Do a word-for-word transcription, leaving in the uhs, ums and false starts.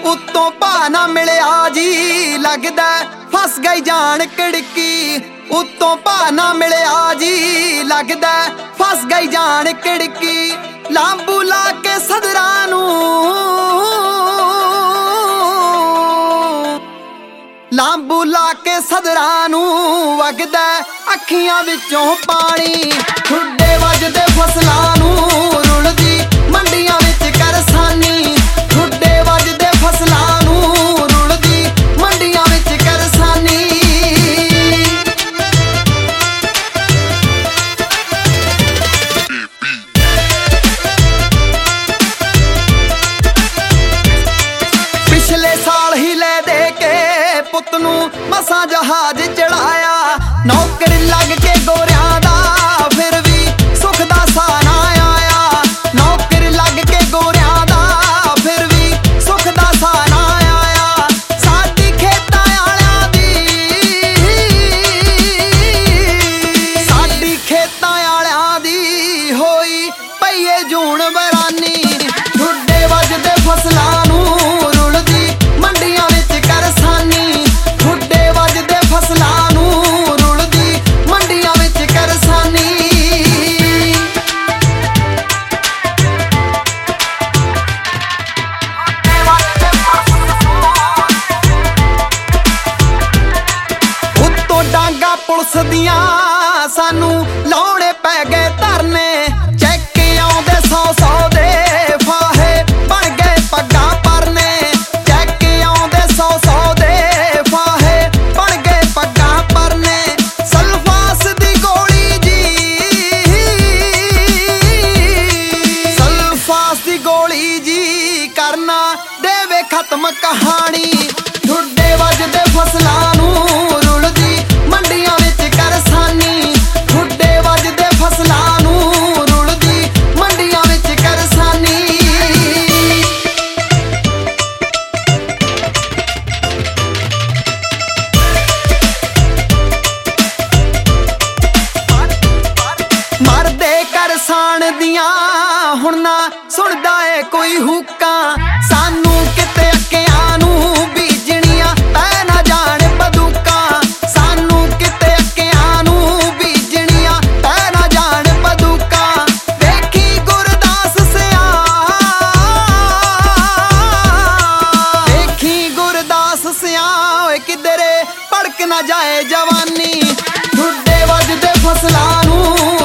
उत्तों भा ना मिलिया जी लगदा फस गई जान कड़की। उत्तों भा ना मिलिया जी लगदा फस गई जान कड़की। लांबू ला के सदरा नूं लांबू ला के सदरा नूं वगदा अखियां विचों पानी। ठुड्डे वजदे फसलां नूं रुलदी मंडियां विच करसानी। ठुड्डे वजदे फसलां नूं रुलदी मंडियां विच करसानी। पिछले साल ही ले दे के पुत नूं मसां जहाज चढ़ाया। नौकरी लग के गोरियां दा फिर भी सुख दा सा ना आया। नौकरी लग के गोरियां दा फिर भी सुख दा सा ना आया। साडी खेतां आलियां दी साडी खेतां आलियां दी होई पईए जून बरानी। ठुड्डे वजदे फसलां नूं रुलदी मंडियां विच करसानी। ठुड्डे वजदे फसलां नूं रुलदी मंडियां विच करसानी। उत्तों डांगा पुलिस दियां सानू लाउणे पै गए धरने। चैक आउंदे सौ सौ दे फाहे बन गए पग्गां परने। चैक आउंदे सौ सौ दे फाहे बन गए पग्गां परने। सल्फास दी गोली जी सल्फास दी गोली जी करना देवे खत्म कहानी। ठुड्डे वजदे फसलां नूं रुलदी मंडियां विच करसानी। ठुड्डे वजदे फसलां नूं रुलदी मंडियां विच करसानी। मरदे करसान दियां हुण ना सुणदा ए कोई हुक्कां। सानू किते अक्कियां नूं बीजणियां तै ना जाण बदूकां। सानू किते अक्कियां नूं बीजणियां तै ना जाण बदूकां। देखी गुरदास सिया देखी गुरदास सिया ओए किधरे भड़क ना जाए जवानी। ठुड्डे वजदे फसलां नूं